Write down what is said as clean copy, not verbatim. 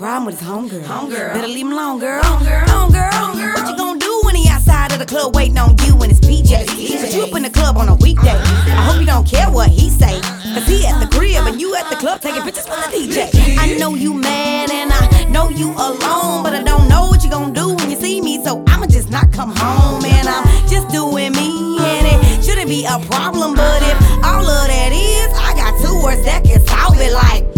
problem with his homegirl. Better leave him alone, girl. Homegirl. What you gonna do when he outside of the club waiting on you in his PJs? But you up in the club on a weekday. I hope you don't care what he say, cause he at the crib and you at the club taking pictures with the DJ. I know you mad and I know you alone, but I don't know what you gonna do when you see me, so I'ma just not come home. And I'm just doing me, and it shouldn't be a problem. But if all of that is, I got 2 words that can solve it, like